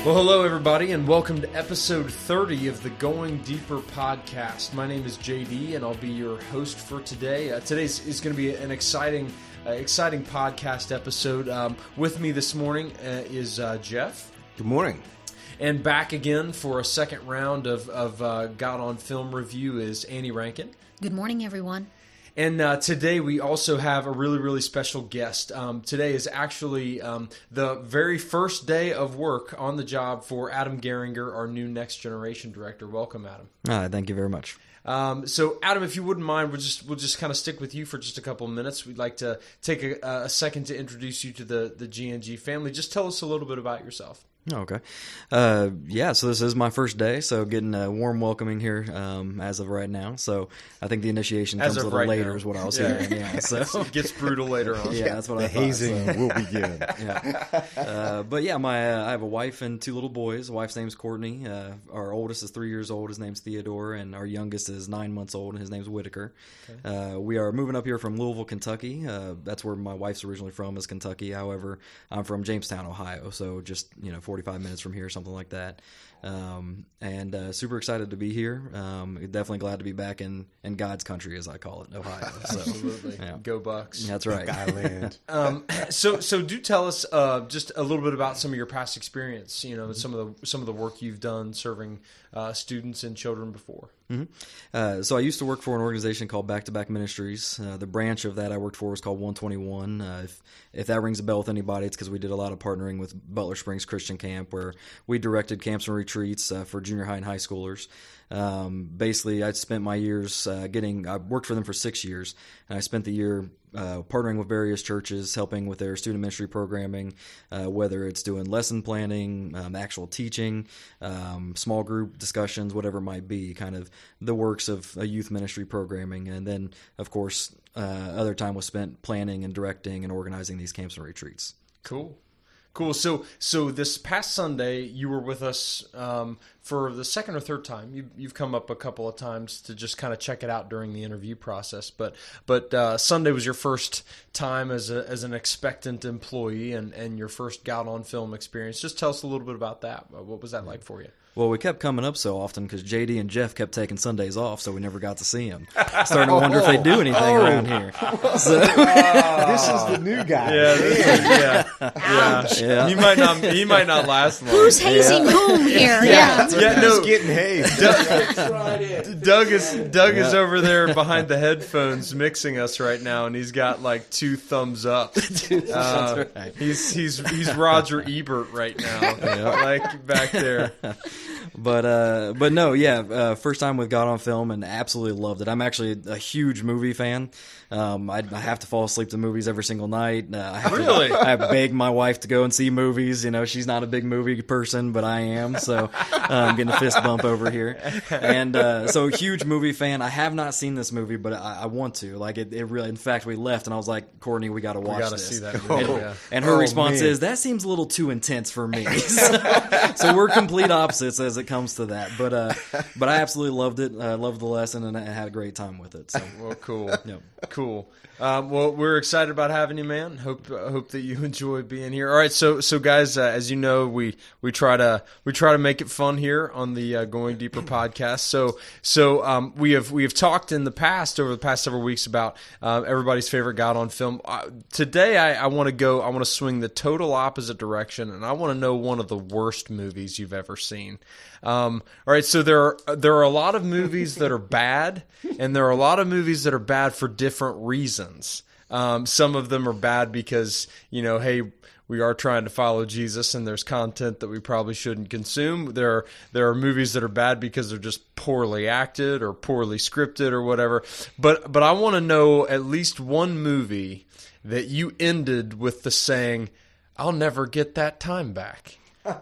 Well, hello, everybody, and welcome to episode 30 of the Going Deeper podcast. My name is JD, and I'll be your host for today. Today is going to be an exciting podcast episode. With me this morning is Jeff. Good morning. And back again for a second round of God on Film review is Annie Rankin. Good morning, everyone. And today we also have a really, really special guest. Today is actually the very first day of work on the job for Adam Geringer, our new Next Generation Director. Welcome, Adam. Thank you very much. So, Adam, if you wouldn't mind, we'll just kind of stick with you for just a couple of minutes. We'd like to take a second to introduce you to the GNG family. Just tell us a little bit about yourself. Okay. So this is my first day, so getting a warm welcoming here as of right now. So I think the initiation comes a little later is what I was hearing. Yeah, so it gets brutal later on. Yeah, that's what I thought. The hazing will begin. Yeah. But yeah, I have a wife and two little boys. The wife's name's Courtney. Our oldest is 3 years old. His name's Theodore, and our youngest is 9 months old, and his name's Whitaker. Okay. We are moving up here from Louisville, Kentucky. That's where my wife's originally from, is Kentucky. However, I'm from Jamestown, Ohio, so just 45 minutes from here, something like that. And super excited to be here. Definitely glad to be back in God's country, as I call it, Ohio. So, absolutely. Yeah. Go Bucks. That's right. Skyland. So do tell us just a little bit about some of your past experience, some of the work you've done serving students and children before. Mm-hmm. So I used to work for an organization called Back to Back Ministries. The branch of that I worked for was called 121. If that rings a bell with anybody, it's because we did a lot of partnering with Butler Springs Christian Camp, where we directed camps and retreats for junior high and high schoolers. Basically, I spent my years I worked for them for 6 years, and I spent the year partnering with various churches, helping with their student ministry programming, whether it's doing lesson planning, actual teaching, small group discussions, whatever it might be, kind of the works of a youth ministry programming. And then, of course, other time was spent planning and directing and organizing these camps and retreats. Cool. So this past Sunday, you were with us for the second or third time. You've come up a couple of times to just kind of check it out during the interview process. But Sunday was your first time as an expectant employee and your first God on Film experience. Just tell us a little bit about that. What was that like for you? Well, we kept coming up so often because JD and Jeff kept taking Sundays off, so we never got to see them. Starting to wonder if they do anything around here. So, this is the new guy. Yeah. He might not last long. Who's hazing whom here? Who's getting hazed? Doug is over there behind the headphones mixing us right now, and he's got like 2 thumbs up. That's right. He's Roger Ebert right now, like back there. But no, first time with God on Film and absolutely loved it. I'm actually a huge movie fan. I have to fall asleep to movies every single night. I beg my wife to go and see movies. She's not a big movie person, but I am. So I'm getting a fist bump over here. And so huge movie fan. I have not seen this movie, but I want to. Like it really. In fact, we left and I was like, Courtney, we got to watch this. See that movie. And her response is, that seems a little too intense for me. So we're complete opposites as it comes to that. But I absolutely loved it. I loved the lesson and I had a great time with it. So. Well, cool. Yep. Cool. Well, we're excited about having you, man. Hope that you enjoy being here. All right, so guys, as you know, we try to make it fun here on the Going Deeper podcast. So we have talked in the past, over the past several weeks, about everybody's favorite God on Film. Today, I want to swing the total opposite direction, and I want to know one of the worst movies you've ever seen. All right, so there are a lot of movies that are bad, and there are a lot of movies that are bad for different reasons. Some of them are bad because, hey, we are trying to follow Jesus and there's content that we probably shouldn't consume. There are movies that are bad because they're just poorly acted or poorly scripted or whatever. But I want to know at least one movie that you ended with the saying, "I'll never get that time back."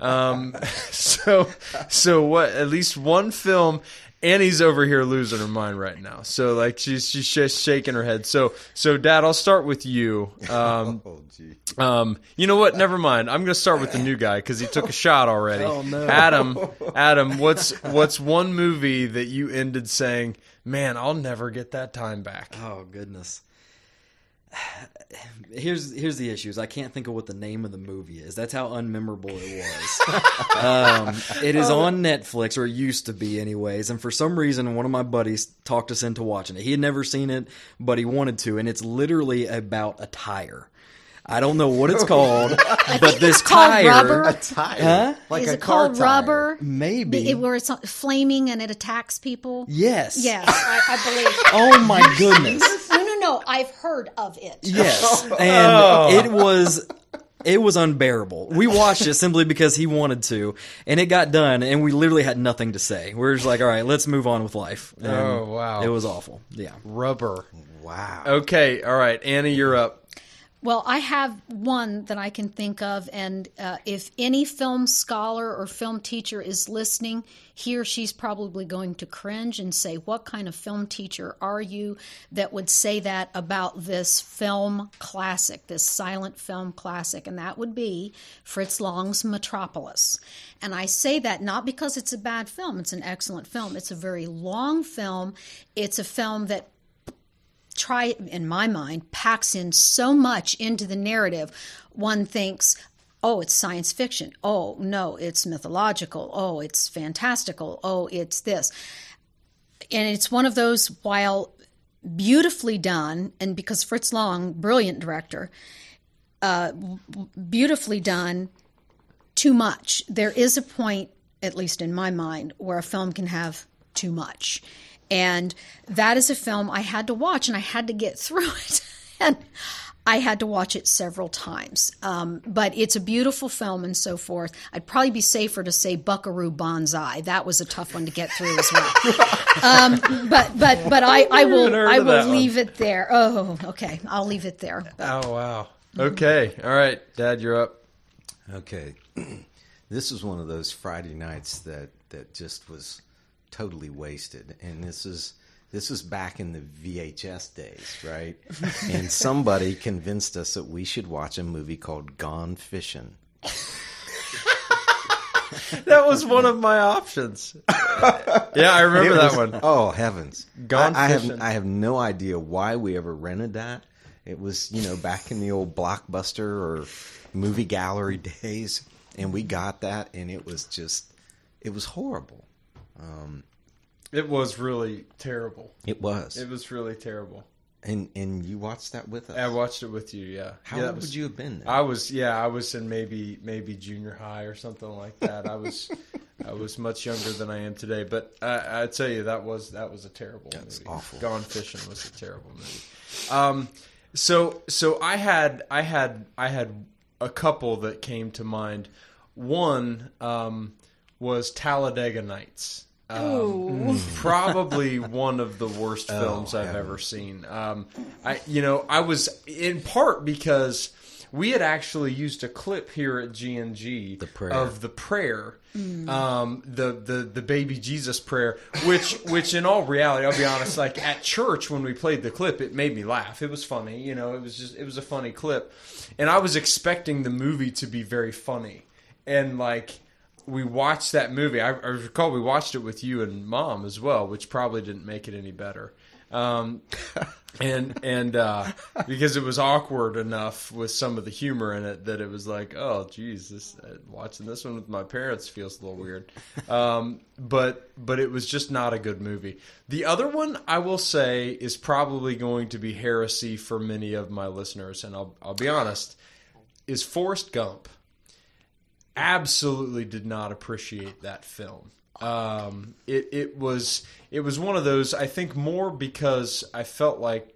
So what? At least one film. Annie's over here losing her mind right now. So like she's just shaking her head. So Dad, I'll start with you. You know what? Never mind. I'm going to start with the new guy because he took a shot already. Oh no, Adam, what's one movie that you ended saying, "Man, I'll never get that time back"? Oh goodness. Here's the issues. I can't think of what the name of the movie is. That's how unmemorable it was. It is on Netflix, or it used to be anyways, and for some reason one of my buddies talked us into watching it. He had never seen it, but he wanted to, and it's literally about a tire. I don't know what it's called, but this called tire... Rubber. A tire. Huh? Like Is a it car called tire. Rubber? Maybe. Where it's flaming and it attacks people? Yes. Yes, I believe. Oh my goodness. No, I've heard of it. Yes, and it was unbearable. We watched it simply because he wanted to, and it got done, and we literally had nothing to say. We were just like, all right, let's move on with life. And Oh, wow. It was awful. Yeah. Rubber. Wow. Okay, all right, Annie, you're up. Well, I have one that I can think of, and if any film scholar or film teacher is listening, he or she's probably going to cringe and say, what kind of film teacher are you that would say that about this film classic, this silent film classic? And that would be Fritz Lang's Metropolis. And I say that not because it's a bad film. It's an excellent film. It's a very long film. It's a film that in my mind, packs in so much into the narrative. One thinks, oh, it's science fiction. Oh, no, it's mythological. Oh, it's fantastical. Oh, it's this. And it's one of those, while beautifully done, and because Fritz Lang, brilliant director, beautifully done, too much. There is a point, at least in my mind, where a film can have too much. And that is a film I had to watch, and I had to get through it. And I had to watch it several times. But it's a beautiful film and so forth. I'd probably be safer to say Buckaroo Banzai. That was a tough one to get through as well. But I will leave it there. Oh, okay. I'll leave it there. Oh, wow. Okay. All right, Dad, you're up. Okay. This was one of those Friday nights that just was totally wasted, and this is back in the VHS days, right? And somebody convinced us that we should watch a movie called Gone Fishing. That was one of my options. Yeah, I remember that one. Oh heavens! Gone Fishing. I have no idea why we ever rented that. It was back in the old Blockbuster or movie gallery days, and we got that, and it was horrible. It was really terrible. It was. It was really terrible. And you watched that with us? I watched it with you, yeah. How old would you have been then? I was in maybe junior high or something like that. I was much younger than I am today. But I tell you, that was a terrible movie. That's awful. Gone Fishing was a terrible movie. So I had a couple that came to mind. One was Talladega Nights. Probably one of the worst films I've ever seen. I was in part because we had actually used a clip here at G&G of the prayer, the baby Jesus prayer, which in all reality, I'll be honest, like at church when we played the clip, it made me laugh. It was funny, it was a funny clip, and I was expecting the movie to be very funny, and we watched that movie. I recall we watched it with you and Mom as well, which probably didn't make it any better. And because it was awkward enough with some of the humor in it that it was like, oh, geez, watching this one with my parents feels a little weird. But it was just not a good movie. The other one I will say is probably going to be heresy for many of my listeners, and I'll be honest, is Forrest Gump. Absolutely did not appreciate that film. It was one of those, I think, more because I felt like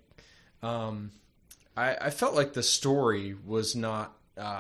I felt like the story was not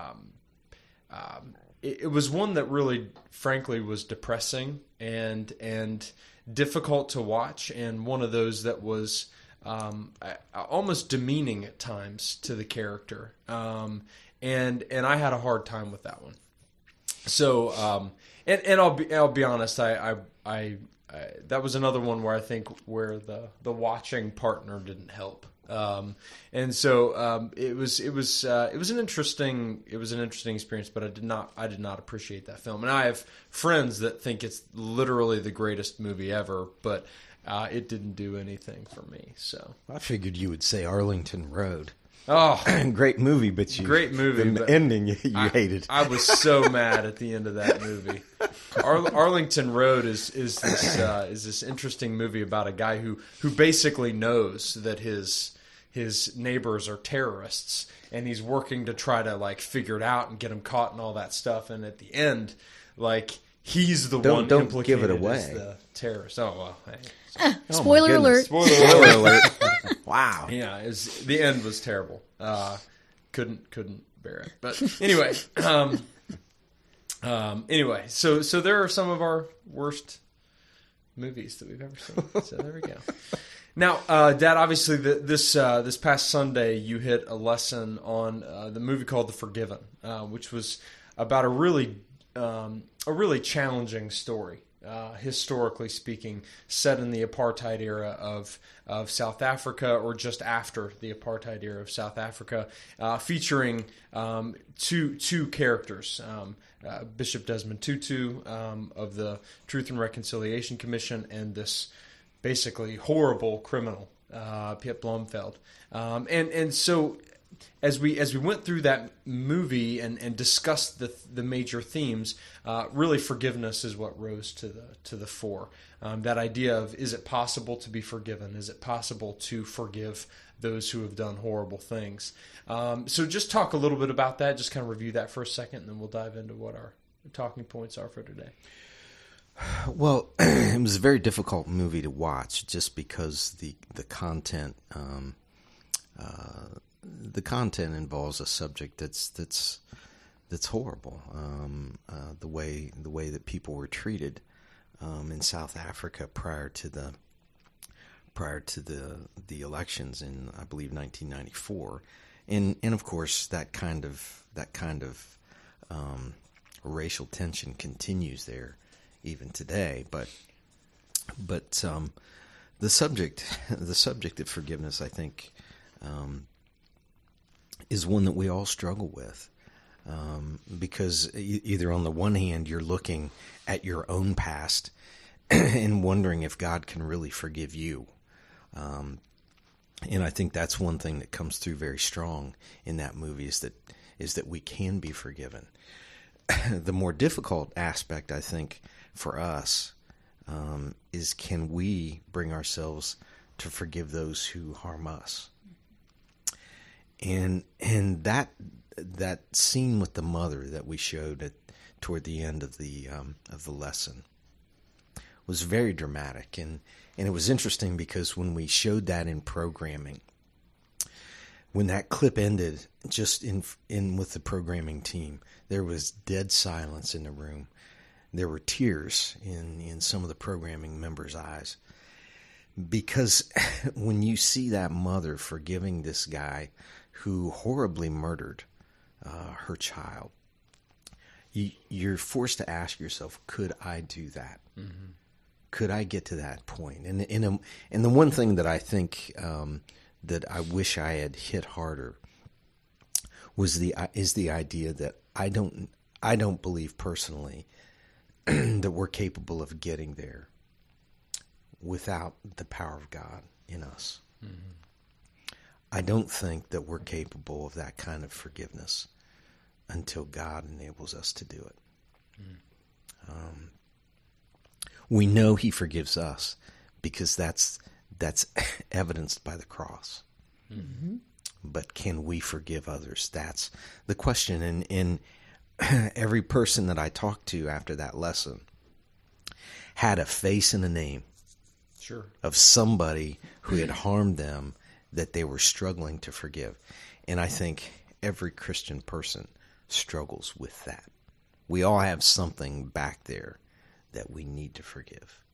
it was one that really frankly was depressing and difficult to watch, and one of those that was almost demeaning at times to the character, and I had a hard time with that one. So, and I'll be honest, I that was another one where I think where the watching partner didn't help. And so it was an interesting experience, but I did not appreciate that film. And I have friends that think it's literally the greatest movie ever, but it didn't do anything for me. So I figured you would say Arlington Road. Oh, Great movie, but Great movie, The but ending you hated. I was so mad at the end of that movie. Arlington Road is this interesting movie about a guy who basically knows that his neighbors are terrorists, and he's working to try to like figure it out and get them caught and all that stuff. And at the end, like he's the one Don't implicated give it away. as the terrorist. Oh well. Hey. Spoiler alert. Spoiler alert! Wow. Yeah, the end was terrible. Couldn't bear it. But anyway, anyway, so there are some of our worst movies that we've ever seen. So there we go. Now, Dad, obviously this past Sunday you hit a lesson on the movie called The Forgiven, which was about a really challenging story. Historically speaking, set in the apartheid era of South Africa, or just after the apartheid era of South Africa, featuring two characters, Bishop Desmond Tutu of the Truth and Reconciliation Commission, and this basically horrible criminal, Piet Blomveld, and so. As we went through that movie and discussed the major themes, really forgiveness is what rose to the fore. That idea of, is it possible to be forgiven? Is it possible to forgive those who have done horrible things? So just talk a little bit about that. Just kind of review that for a second, and then we'll dive into what our talking points are for today. Well, it was a very difficult movie to watch, just because the content. The content involves a subject that's horrible. The way that people were treated in South Africa prior to the elections in, I believe, 1994, and of course that kind of racial tension continues there even today. But the subject of forgiveness, I think, is one that we all struggle with, because either on the one hand you're looking at your own past and wondering if God can really forgive you, and I think that's one thing that comes through very strong in that movie, is that we can be forgiven. The more difficult aspect, I think, for us is, can we bring ourselves to forgive those who harm us? And that scene with the mother that we showed toward the end of the lesson was very dramatic, and it was interesting because when we showed that in programming, when that clip ended, just in with the programming team, there was dead silence in the room. There were tears in some of the programming members' eyes, because when you see that mother forgiving this guy who horribly murdered her child, you're forced to ask yourself, could I do that? Mm-hmm. Could I get to that point? And the one thing that I think that I wish I had hit harder is the idea that I don't believe personally that we're capable of getting there without the power of God in us. Mm-hmm. I don't think that we're capable of that kind of forgiveness until God enables us to do it. Mm. We know He forgives us because that's evidenced by the cross. Mm-hmm. But can we forgive others? That's the question. And every person that I talked to after that lesson had a face and a name, sure, of somebody who had harmed them that they were struggling to forgive. And I think every Christian person struggles with that. We all have something back there that we need to forgive.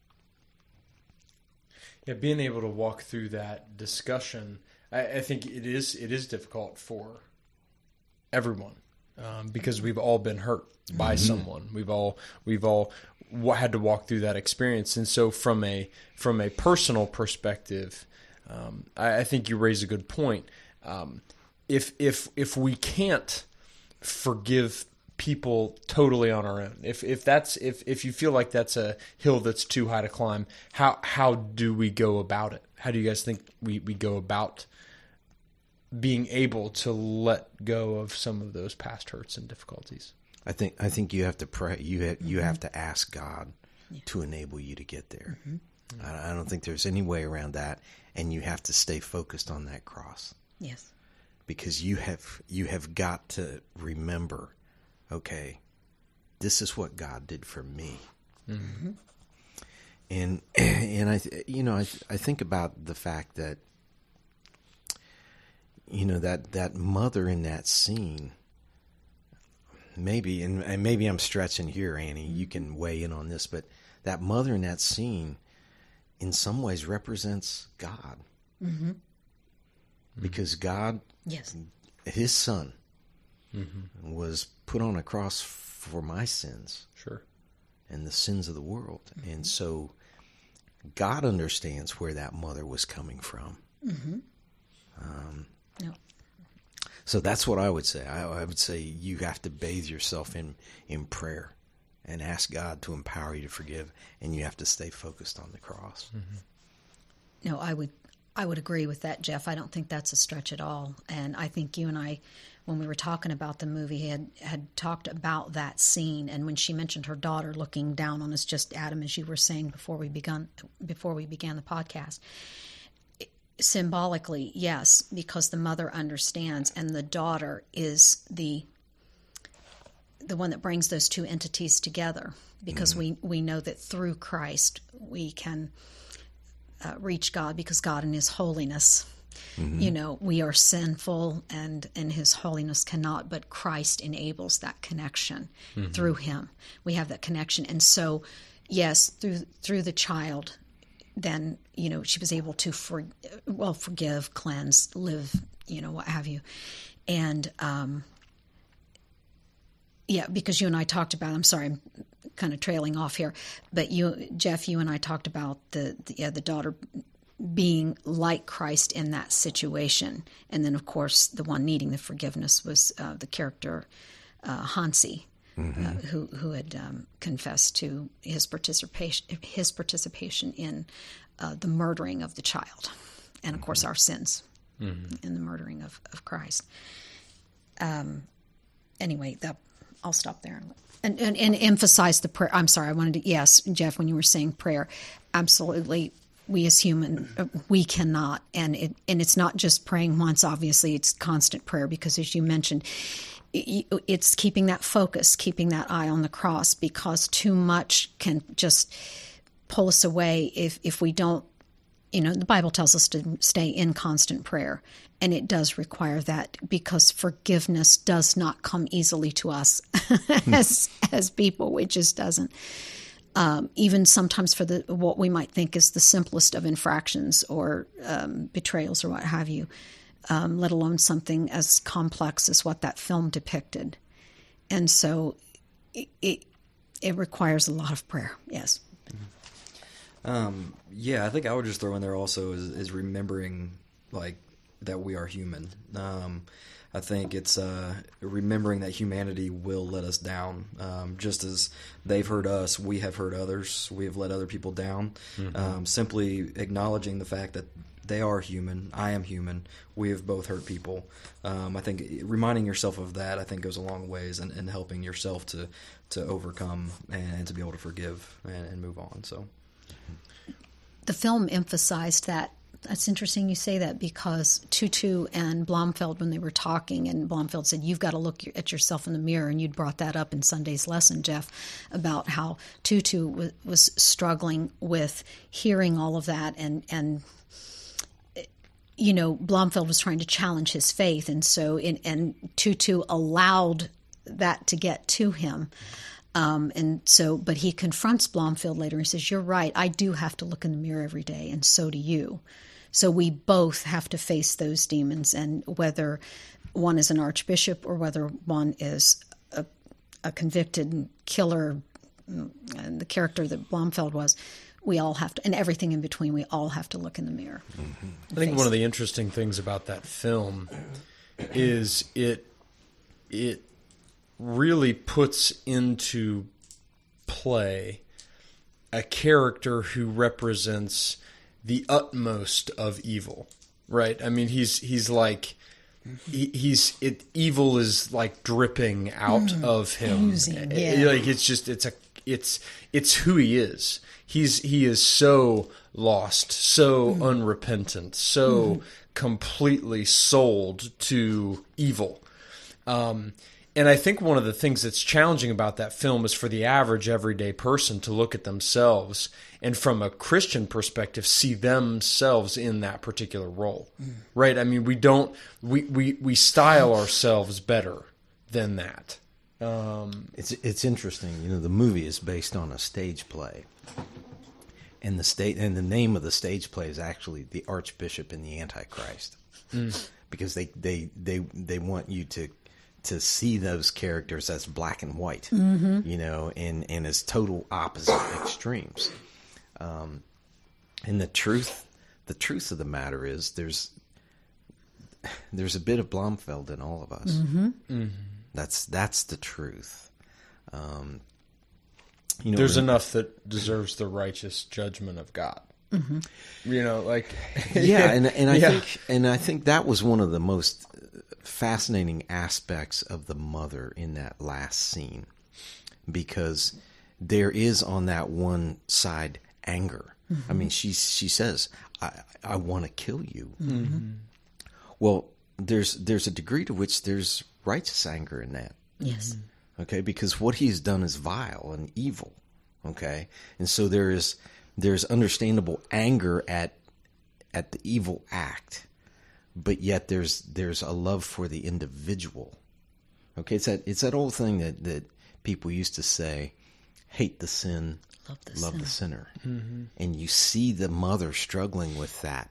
Yeah, being able to walk through that discussion, I think it is difficult for everyone, because we've all been hurt by someone. We've all had to walk through that experience, and so from a personal perspective, I think you raise a good point. If we can't forgive people totally on our own, if you feel like that's a hill that's too high to climb, how do we go about it? How do you guys think we go about being able to let go of some of those past hurts and difficulties. I think you have to pray. You have to ask God to enable you to get there. I don't think there's any way around that, and you have to stay focused on that cross. Yes. Because you have got to remember, okay, this is what God did for me. Mm-hmm. And I think about the fact that, that mother in that scene, maybe, and maybe I'm stretching here, Annie, you can weigh in on this, but that mother in that scene in some ways represents God. Mm-hmm. Because God, his son, was put on a cross for my sins. Sure. And the sins of the world. Mm-hmm. And so God understands where that mother was coming from. Mm-hmm. So that's what I would say. I would say you have to bathe yourself in prayer and ask God to empower you to forgive, and you have to stay focused on the cross. Mm-hmm. No, I would agree with that, Jeff. I don't think that's a stretch at all. And I think you and I, when we were talking about the movie, had talked about that scene. And when she mentioned her daughter looking down on us, just Adam, as you were saying before we began the podcast, symbolically, yes, because the mother understands, and the daughter is the one that brings those two entities together. Because we know that through Christ we can reach God, because God in His holiness, we are sinful, and His holiness cannot, but Christ enables that connection through Him. We have that connection. And so, yes, through the child, then, she was able to forgive, cleanse, live, what have you. And, because you and I talked about, I'm sorry, I'm kind of trailing off here, but Jeff, you and I talked about the daughter being like Christ in that situation. And then, of course, the one needing the forgiveness was the character Hansi, who had confessed to his participation in the murdering of the child, and of course our sins in the murdering of Christ. Anyway, I'll stop there and emphasize the prayer. I'm sorry, I wanted to, yes, Jeff, when you were saying prayer, absolutely. We as human, we cannot, and it's not just praying once. Obviously, it's constant prayer, because as you mentioned, it's keeping that focus, keeping that eye on the cross, because too much can just pull us away if we don't. The Bible tells us to stay in constant prayer, and it does require that, because forgiveness does not come easily to us as people. It just doesn't. Even sometimes for what we might think is the simplest of infractions or betrayals or what have you, let alone something as complex as what that film depicted. And so it requires a lot of prayer, yes. I think I would just throw in there also is remembering, like, that we are human. I think it's remembering that humanity will let us down. Just as they've hurt us, we have hurt others. We have let other people down. Simply acknowledging the fact that they are human. I am human. We have both hurt people. I think reminding yourself of that, I think, goes a long ways in helping yourself to overcome and to be able to forgive and move on. So, the film emphasized that. That's interesting you say that, because Tutu and Blomfeld, when they were talking, and Blomfeld said, you've got to look at yourself in the mirror, and you'd brought that up in Sunday's lesson, Jeff, about how Tutu was struggling with hearing all of that, and Blomfeld was trying to challenge his faith, and so and Tutu allowed that to get to him. But he confronts Blomfeld later and says, you're right, I do have to look in the mirror every day, and so do you. So we both have to face those demons, and whether one is an archbishop or whether one is a convicted killer, and the character that Blomfeld was, we all have to, and everything in between, we all have to look in the mirror. I think one of the interesting things about that film is it really puts into play a character who represents the utmost of evil, right? I mean, he's like evil is like dripping out of him. Oozing, yeah. Like it's who he is. He is so lost, so unrepentant, so completely sold to evil. And I think one of the things that's challenging about that film is for the average everyday person to look at themselves and from a Christian perspective see themselves in that particular role. Right? I mean, we style ourselves better than that. It's interesting. You know, the movie is based on a stage play. And the name of the stage play is actually The Archbishop and the Antichrist. Because they want you to see those characters as black and white, you know, and as total opposite extremes. And the truth of the matter is there's a bit of Blomfeld in all of us. That's the truth. You know, There's enough that deserves the righteous judgment of God. You know, like yeah, and I think that was one of the most fascinating aspects of the mother in that last scene, because there is on that one side anger. I mean, she says, "I want to kill you." Well, there's a degree to which there's righteous anger in that. Yes. Okay, because what he's done is vile and evil. Okay, and so there's understandable anger at the evil act, but yet there's a love for the individual. Okay, it's that old thing that people used to say, hate the sin, love the sinner. And you see the mother struggling with that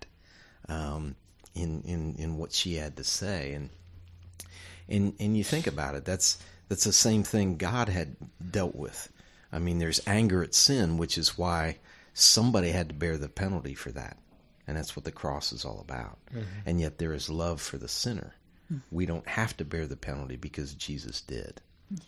in what she had to say, and you think about it, that's the same thing God had dealt with. I mean, there's anger at sin, which is why somebody had to bear the penalty for that. And that's what the cross is all about. And yet there is love for the sinner. We don't have to bear the penalty because Jesus did.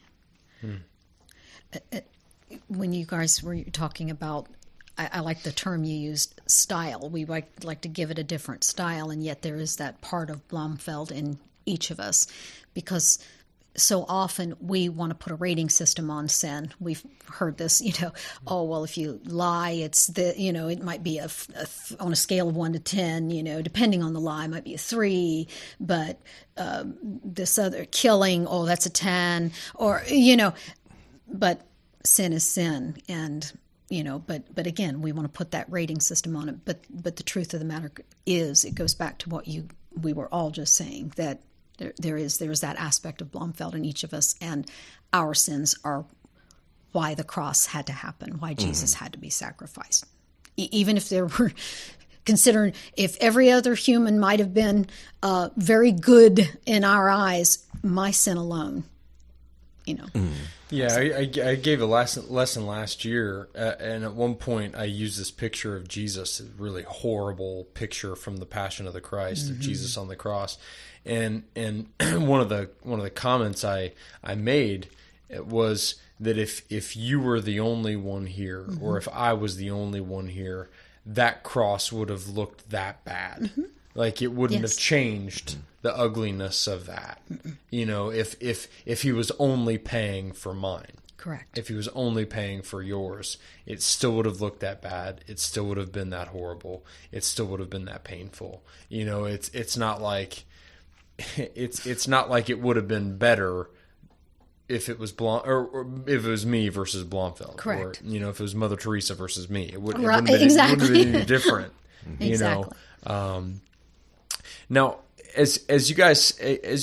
When you guys were talking about, I like the term you used, style. We like to give it a different style, and yet there is that part of Blomfeld in each of us, because so often we want to put a rating system on sin. We've heard this, you know, oh, well, if you lie, it's it might be on a scale of 1 to 10, you know, depending on the lie, it might be a 3, but this other killing, oh, that's a 10, or, you know, but sin is sin. And, you know, but again, we want to put that rating system on it. But the truth of the matter is, it goes back to what we were all just saying, that there is that aspect of Blomfeld in each of us, and our sins are why the cross had to happen, why Jesus had to be sacrificed. Even if there were, considering if every other human might have been very good in our eyes, my sin alone, you know. Yeah, I gave a lesson last year, and at one point I used this picture of Jesus, a really horrible picture from the Passion of the Christ of Jesus on the cross, and one of the comments I made was that if you were the only one here, or if I was the only one here, that cross would have looked that bad. Like, it wouldn't have changed the ugliness of that. You know, if he was only paying for mine. Correct. If he was only paying for yours, it still would have looked that bad. It still would have been that horrible. It still would have been that painful. You know, it's not like it's not like it would have been better if it was or if it was me versus Blomfeld. Correct. Or, you know, if it was Mother Teresa versus me, it wouldn't Right. have been, Exactly. it wouldn't have been any different. You Exactly. know. Now, as you guys,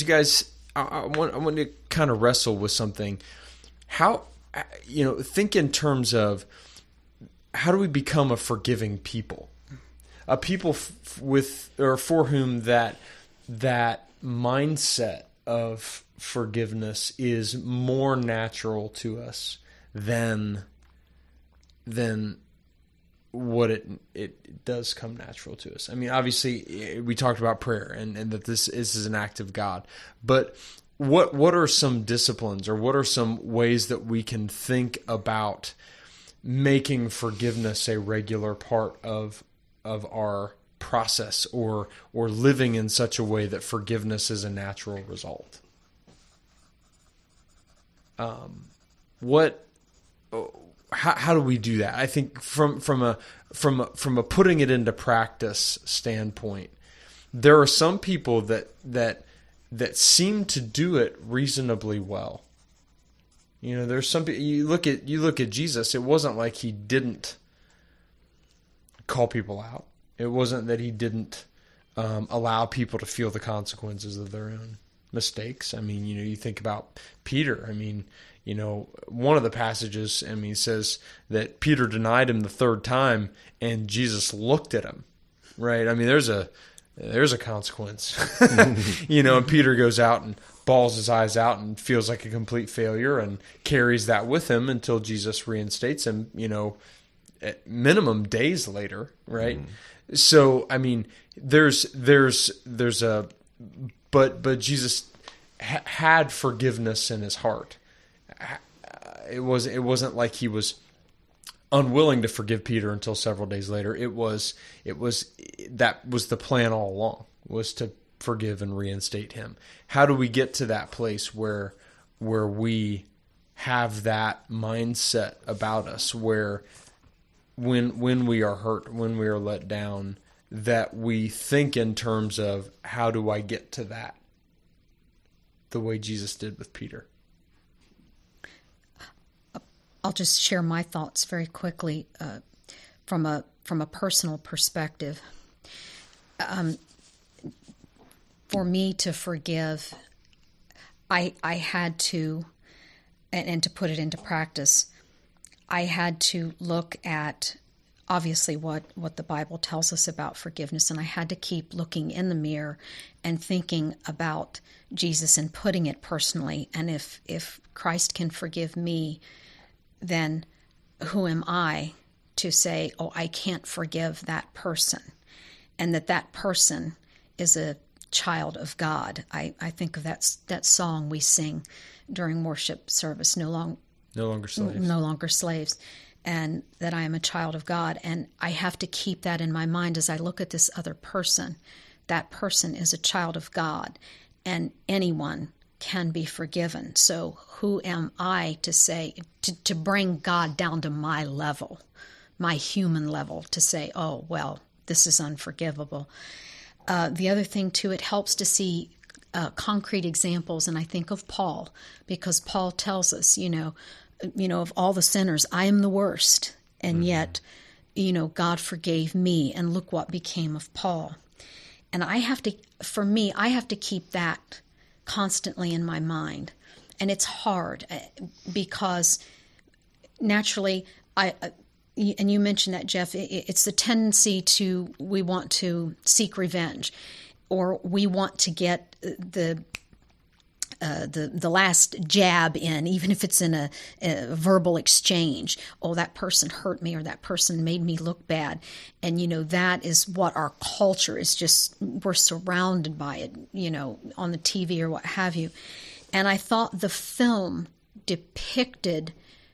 I want to kind of wrestle with something. How, you know, think in terms of how do we become a forgiving people, a people with or for whom that mindset of forgiveness is more natural to us than what it does come natural to us. I mean, obviously, we talked about prayer and that this is an act of God. But what are some disciplines, or what are some ways that we can think about making forgiveness a regular part of our process or living in such a way that forgiveness is a natural result. How do we do that? I think from a putting it into practice standpoint, there are some people that seem to do it reasonably well. You know, there's some. You look at Jesus. It wasn't like he didn't call people out. It wasn't that he didn't allow people to feel the consequences of their own mistakes. I mean, you know, you think about Peter. I mean, you know, one of the passages, I mean, says that Peter denied him the third time, and Jesus looked at him. Right? I mean, there's a consequence. You know, and Peter goes out and bawls his eyes out and feels like a complete failure and carries that with him until Jesus reinstates him, you know, at minimum days later, right? So, I mean, there's a, but Jesus had forgiveness in his heart. It wasn't like he was unwilling to forgive Peter until several days later. That was the plan all along, was to forgive and reinstate him. How do we get to that place where we have that mindset about us, where when we are hurt, when we are let down, that we think in terms of, how do I get to that, the way Jesus did with Peter? I'll just share my thoughts very quickly from a personal perspective. For me to forgive, I had to, and to put it into practice, I had to look at, obviously, what the Bible tells us about forgiveness, and I had to keep looking in the mirror and thinking about Jesus and putting it personally. And if Christ can forgive me, then who am I to say, oh, I can't forgive that person, and that person is a child of God. I think of that song we sing during worship service, no longer slaves, and that I am a child of God. And I have to keep that in my mind as I look at this other person. That person is a child of God, and anyone can be forgiven. So who am I to say, to bring God down to my level, my human level, to say, oh, well, this is unforgivable. The other thing, too, it helps to see concrete examples, and I think of Paul, because Paul tells us, you know, of all the sinners, I am the worst, and yet, you know, God forgave me, and look what became of Paul. And I have to keep that constantly in my mind, and it's hard because naturally, and you mentioned that, Jeff, it's the tendency we want to seek revenge, or we want to get the last jab in, even if it's in a verbal exchange. Oh, that person hurt me, or that person made me look bad. And, you know, that is what our culture is just, we're surrounded by it, you know, on the TV or what have you. And I thought the film depicted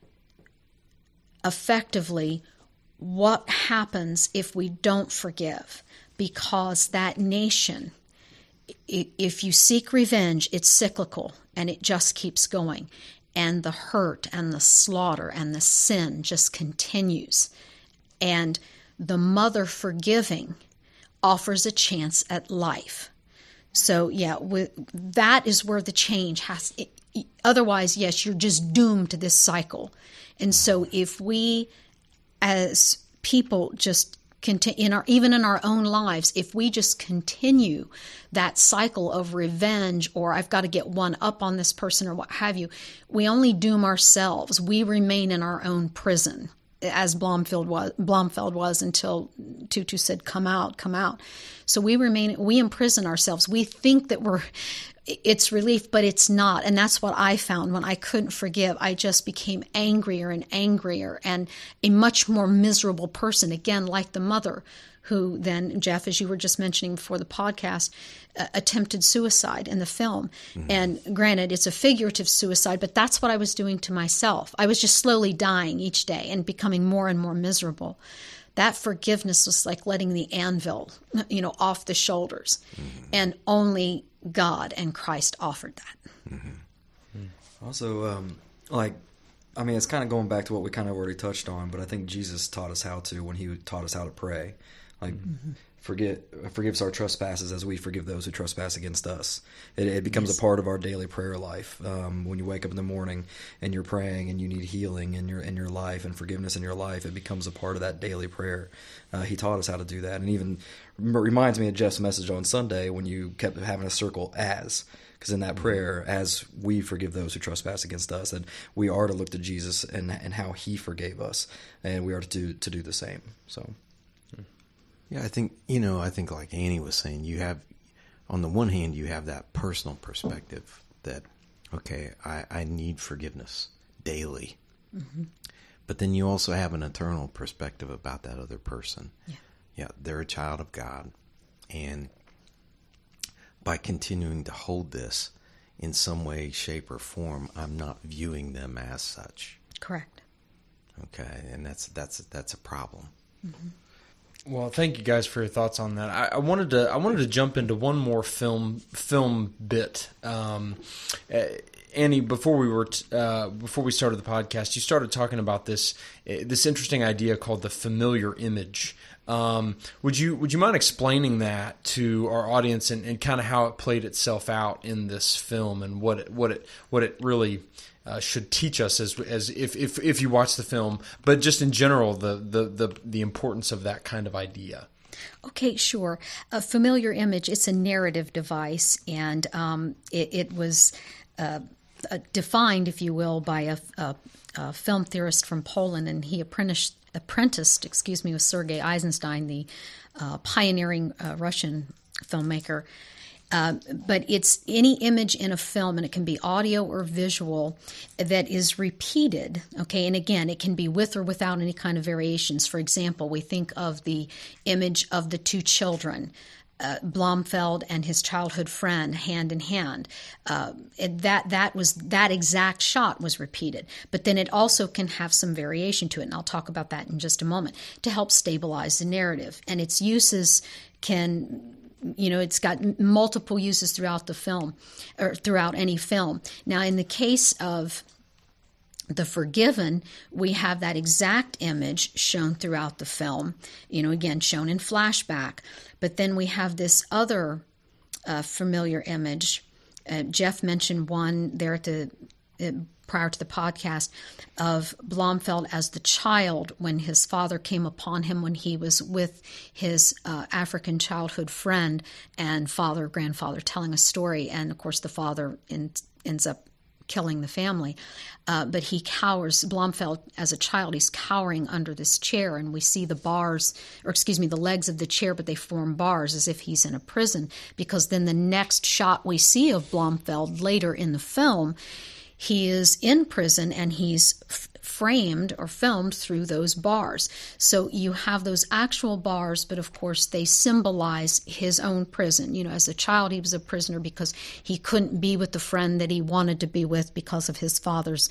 effectively what happens if we don't forgive, because that nation, if you seek revenge, it's cyclical and it just keeps going, and the hurt and the slaughter and the sin just continues, and the mother forgiving offers a chance at life. So yeah, that is where the change has. Otherwise, yes, you're just doomed to this cycle. And so if we as people just continue, even in our own lives, if we just continue that cycle of revenge, or I've got to get one up on this person or what have you, we only doom ourselves. We remain in our own prison, as Blomfield was until Tutu said, come out, come out. So we imprison ourselves. We think that it's relief, but it's not. And that's what I found when I couldn't forgive. I just became angrier and angrier, and a much more miserable person, again, like the mother who then, Jeff, as you were just mentioning before the podcast, attempted suicide in the film. Mm-hmm. And granted, it's a figurative suicide, but that's what I was doing to myself. I was just slowly dying each day and becoming more and more miserable. that forgiveness was like letting the anvil, off the shoulders. And only God and Christ offered that. Also, it's kind of going back to what we kind of already touched on, but I think Jesus taught us how to when he taught us how to pray. Forgives our trespasses as we forgive those who trespass against us. It becomes a part of our daily prayer life. When you wake up in the morning and you're praying and you need healing in your life and forgiveness in your life, it becomes a part of that daily prayer. He taught us how to do that, and even reminds me of Jeff's message on Sunday when you kept having a circle as. Because in that prayer, as we forgive those who trespass against us, and we are to look to Jesus and how he forgave us, and we are to do the same. So. Yeah, I think like Annie was saying, you have, on the one hand, you have that personal perspective that, okay, I need forgiveness daily. But then you also have an eternal perspective about that other person. Yeah, they're a child of God. And by continuing to hold this in some way, shape, or form, I'm not viewing them as such. Correct. Okay, and that's a problem. Well, thank you guys for your thoughts on that. I wanted to jump into one more film bit. Annie, before we started the podcast, you started talking about this interesting idea called the familiar image. Would you mind explaining that to our audience and kind of how it played itself out in this film and what it really should teach us as if you watch the film, but just in general the importance of that kind of idea. Okay, sure. A familiar image, it's a narrative device, and it was defined, if you will, by a film theorist from Poland, and he apprenticed with Sergei Eisenstein, the pioneering Russian filmmaker. But it's any image in a film, and it can be audio or visual, that is repeated, okay? And again, it can be with or without any kind of variations. For example, we think of the image of the two children, Blomfeld and his childhood friend, hand in hand. That exact shot was repeated. But then it also can have some variation to it, and I'll talk about that in just a moment, to help stabilize the narrative. And its uses can... it's got multiple uses throughout the film, or throughout any film. Now, in the case of The Forgiven, we have that exact image shown throughout the film, again, shown in flashback. But then we have this other familiar image. Jeff mentioned one there prior to the podcast of Blomfeld as the child when his father came upon him when he was with his African childhood friend, and grandfather telling a story. And of course the father ends up killing the family. But he cowers, Blomfeld as a child, he's cowering under this chair, and we see the legs of the chair, but they form bars as if he's in a prison, because then the next shot we see of Blomfeld later in the film, he is in prison and he's framed or filmed through those bars. So you have those actual bars, but of course they symbolize his own prison. As a child he was a prisoner because he couldn't be with the friend that he wanted to be with because of his father's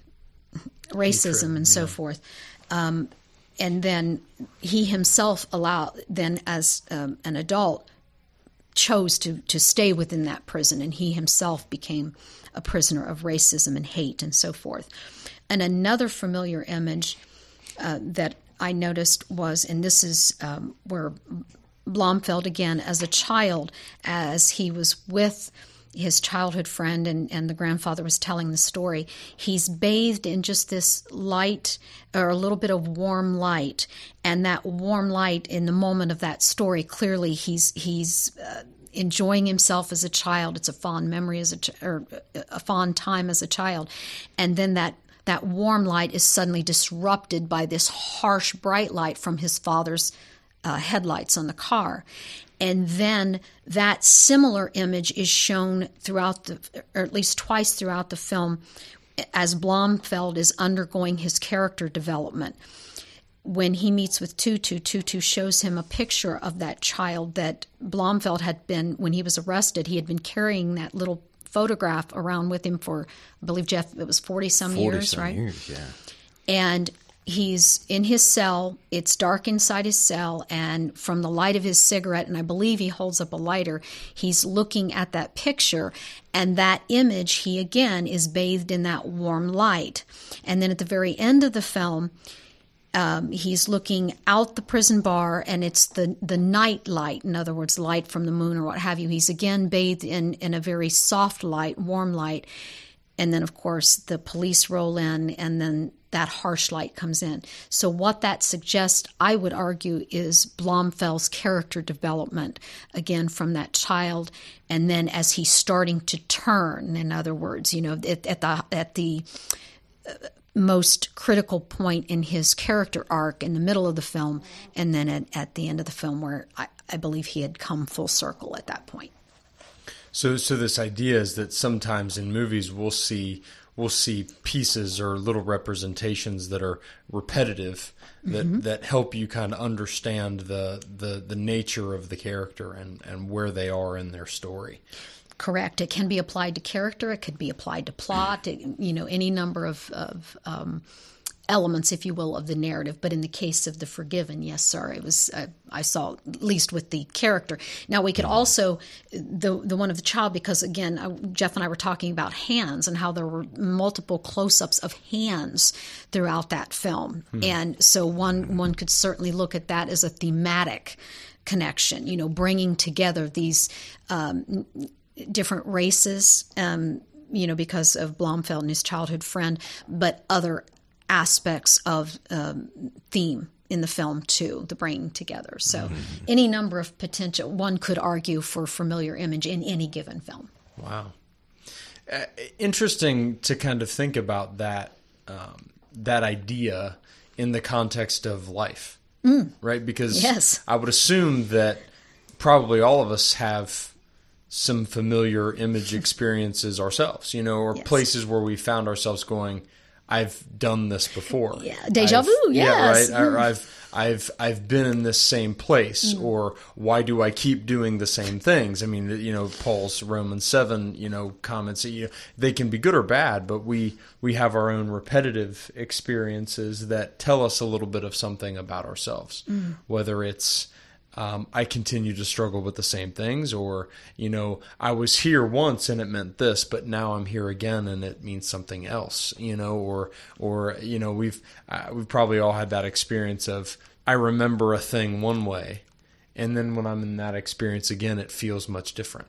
racism and so forth. And then he himself as an adult, chose to stay within that prison, and he himself became a prisoner of racism and hate and so forth. And another familiar image that I noticed was, and this is where Blomfeld, again, as a child, as he was with his childhood friend and the grandfather was telling the story, he's bathed in just this light, or a little bit of warm light. And that warm light, in the moment of that story, clearly he's enjoying himself as a child. It's a fond memory or a fond time as a child. And then that warm light is suddenly disrupted by this harsh bright light from his father's headlights on the car. And then that similar image is shown throughout or at least twice throughout the film, as Blomfeld is undergoing his character development. When he meets with Tutu shows him a picture of that child that Blomfeld had been, when he was arrested, he had been carrying that little photograph around with him for, I believe, Jeff, it was 40-some years, right? 40-some years, yeah. And he's in his cell. It's dark inside his cell, and from the light of his cigarette, and I believe he holds up a lighter, he's looking at that picture, and that image, he again is bathed in that warm light. And then at the very end of the film, he's looking out the prison bar, and it's the night light, in other words, light from the moon or what have you. He's again bathed in a very soft light, warm light. And then, of course, the police roll in, and then that harsh light comes in. So what that suggests, I would argue, is Blomfeld's character development, again, from that child. And then as he's starting to turn, in other words, at the most critical point in his character arc in the middle of the film, and then at the end of the film where I believe he had come full circle at that point. So this idea is that sometimes in movies we'll see pieces or little representations that are repetitive that help you kind of understand the nature of the character and where they are in their story. Correct. It can be applied to character. It could be applied to plot. Any number of elements, if you will, of the narrative. But in the case of The Forgiven, yes, sir, it was. I saw at least with the character. Now we could also the one of the child, because again, Jeff and I were talking about hands and how there were multiple close-ups of hands throughout that film, and so one could certainly look at that as a thematic connection. Bringing together these different races, because of Blomfeld and his childhood friend, but other aspects of theme in the film too, the bringing together. So any number of potential, one could argue, for familiar image in any given film. Wow. Interesting to kind of think about that idea in the context of life, right? Because yes. I would assume that probably all of us have some familiar image experiences ourselves, or yes. places where we found ourselves going, I've done this before. Yeah, deja vu. Yes. Yeah, right. Or I've been in this same place, or why do I keep doing the same things? I mean, Paul's Romans 7, comments. They can be good or bad, but we have our own repetitive experiences that tell us a little bit of something about ourselves. Whether it's I continue to struggle with the same things, or, I was here once and it meant this, but now I'm here again and it means something else, or we've probably all had that experience of, I remember a thing one way, and then when I'm in that experience again, it feels much different.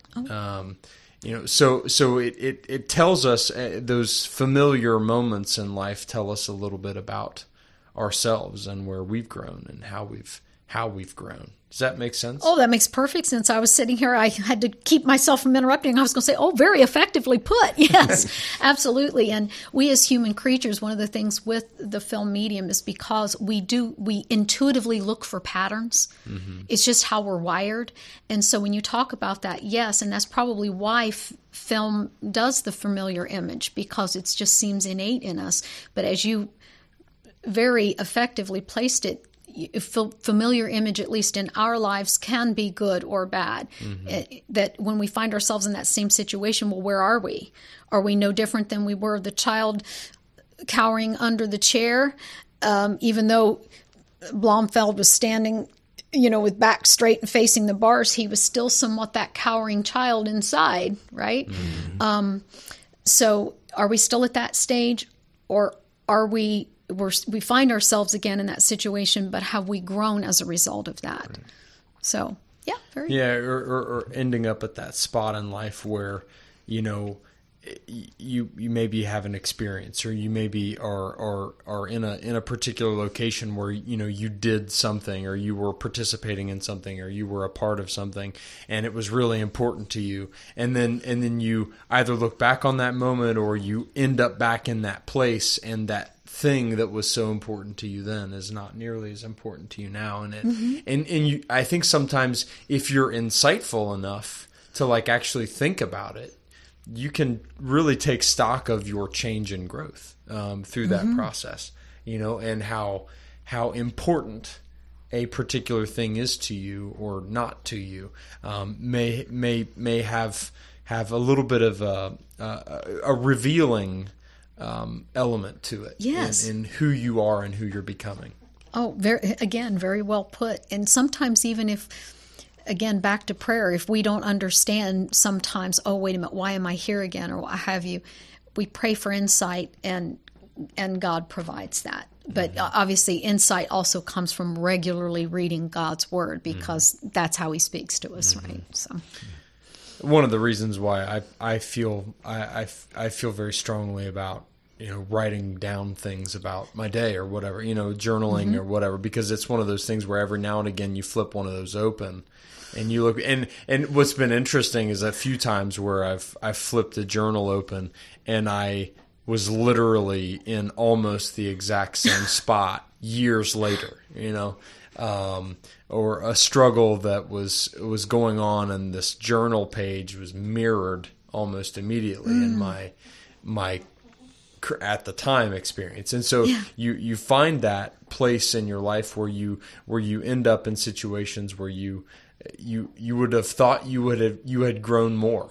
So it tells us, those familiar moments in life tell us a little bit about ourselves and where we've grown and how we've grown. Does that make sense? Oh, that makes perfect sense. I was sitting here. I had to keep myself from interrupting. I was going to say, very effectively put. Yes, absolutely. And we as human creatures, one of the things with the film medium is because we intuitively look for patterns. It's just how we're wired. And so when you talk about that, yes, and that's probably why film does the familiar image, because it just seems innate in us. But as you very effectively placed it, familiar image, at least in our lives, can be good or bad. That when we find ourselves in that same situation, well, where are we? Are we no different than we were the child cowering under the chair? Even though Blomfeld was standing, with back straight and facing the bars, he was still somewhat that cowering child inside, right? So are we still at that stage, or are we find ourselves again in that situation, but have we grown as a result of that? Right. So, or ending up at that spot in life where, you maybe have an experience, or you maybe are in a particular location where, you did something, or you were participating in something, or you were a part of something, and it was really important to you. And then you either look back on that moment, or you end up back in that place, and that thing that was so important to you then is not nearly as important to you now. And I think sometimes if you're insightful enough to actually think about it, you can really take stock of your change and growth through that process, and how important a particular thing is to you or not to you, may have a little bit of a revealing element to it. Yes. In who you are and who you're becoming. Oh, very well put. And sometimes even if, again, back to prayer, if we don't understand sometimes, oh, wait a minute, why am I here again, or what have you, we pray for insight, and God provides that. But obviously insight also comes from regularly reading God's word, because that's how he speaks to us, right? So one of the reasons why I feel very strongly about writing down things about my day or whatever, journaling or whatever, because it's one of those things where every now and again you flip one of those open and you look, and what's been interesting is a few times where I've flipped a journal open and I was literally in almost the exact same spot years later, or a struggle that was going on, and this journal page was mirrored almost immediately in my at the time experience. And so you find that place in your life where you end up in situations where you would have thought you had grown more,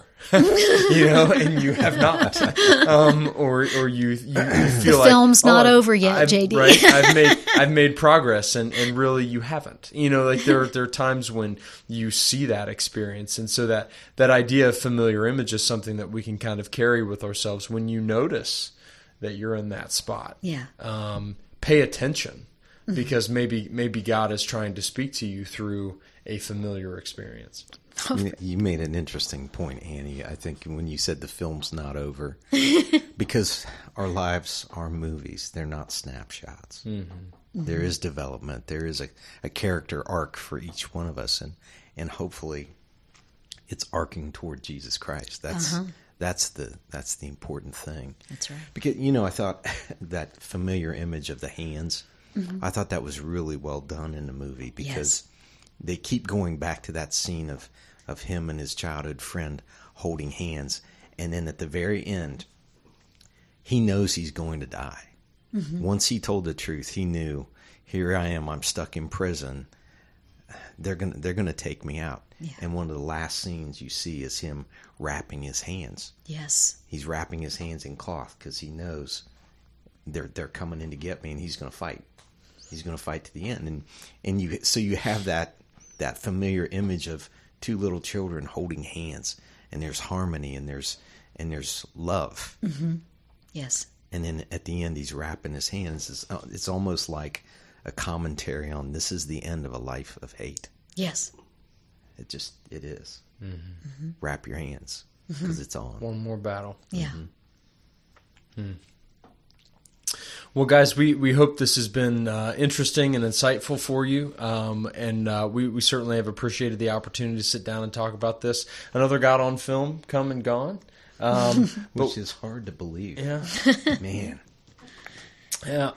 and you have not, or you feel the like film's not over yet, JD. Right? I've made progress, and really you haven't. Like there are times when you see that experience, and so that idea of familiar image is something that we can kind of carry with ourselves when you notice that you're in that spot. Yeah. Pay attention, because maybe God is trying to speak to you through a familiar experience. You made an interesting point, Annie. I think when you said the film's not over, because our lives are movies. They're not snapshots. There is development. There is a character arc for each one of us, and hopefully it's arcing toward Jesus Christ. That's the important thing. That's right. Because I thought that familiar image of the hands, I thought that was really well done in the movie, because they keep going back to that scene of him and his childhood friend holding hands, and then at the very end, he knows he's going to die. Once he told the truth, he knew, here I am, I'm stuck in prison. They're gonna take me out. Yeah. And one of the last scenes you see is him wrapping his hands. Yes. He's wrapping his hands in cloth because he knows they're coming in to get me, and he's going to fight. He's going to fight to the end. And you have that familiar image of two little children holding hands, and there's harmony, and there's love. Yes. And then at the end, he's wrapping his hands. It's almost like a commentary on, this is the end of a life of hate. Yes. It is. Wrap your hands, because it's on. One more battle. Yeah. Well, guys, we hope this has been interesting and insightful for you, and we certainly have appreciated the opportunity to sit down and talk about this. Another God on Film come and gone, which is hard to believe. Yeah, man. Yeah,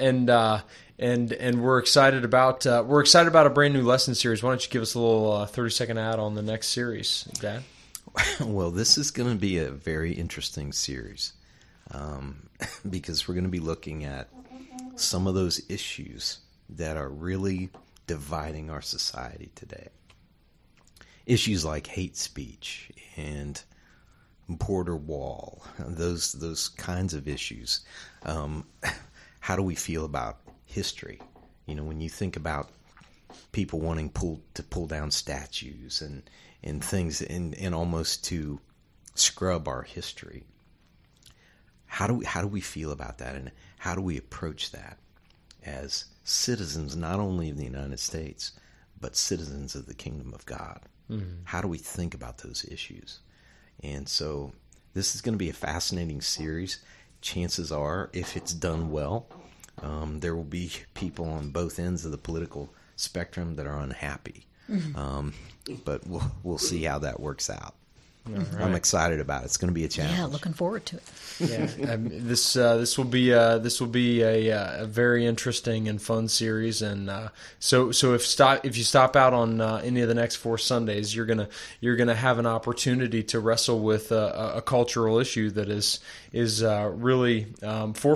and we're excited about a brand new lesson series. Why don't you give us a little 30-second ad on the next series, Dad? Well, this is going to be a very interesting series, because we're going to be looking at some of those issues that are really dividing our society today. Issues like hate speech and border wall, those kinds of issues. How do we feel about history? When you think about people wanting to pull down statues and things, and almost to scrub our history. How do we feel about that, and how do we approach that as citizens, not only of the United States, but citizens of the kingdom of God? How do we think about those issues? And so this is going to be a fascinating series. Chances are, if it's done well, there will be people on both ends of the political spectrum that are unhappy. But we'll see how that works out. Right. I'm excited about it. It's going to be a challenge. Yeah, looking forward to it. Yeah, this will be a very interesting and fun series, and so if you stop out on any of the next 4 Sundays, you're gonna have an opportunity to wrestle with a cultural issue that is really forefront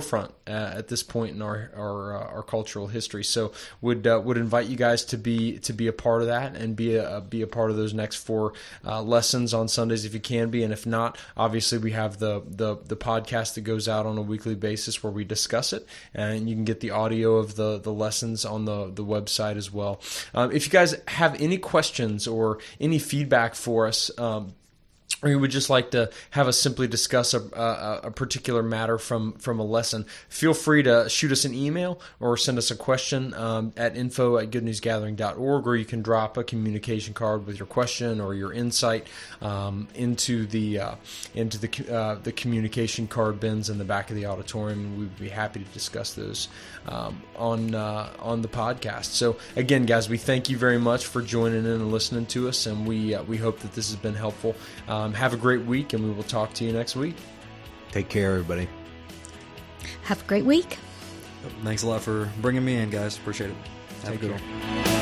at this point in our cultural history. So would invite you guys to be a part of that and be a part of those next 4 lessons on Sundays if you can be, and if not, obviously we have the podcast that goes out on a weekly basis where we discuss it, and you can get the audio of the lessons on the website as well. If you guys have any questions or any feedback for us, or you would just like to have us simply discuss a particular matter from a lesson, feel free to shoot us an email or send us a question at info@goodnewsgathering.org, or you can drop a communication card with your question or your insight into the communication card bins in the back of the auditorium, and we'd be happy to discuss those on the podcast. So again, guys, we thank you very much for joining in and listening to us, and we hope that this has been helpful. Have a great week, and we will talk to you next week. Take care, everybody. Have a great week. Thanks a lot for bringing me in, guys. Appreciate it. Have a good one.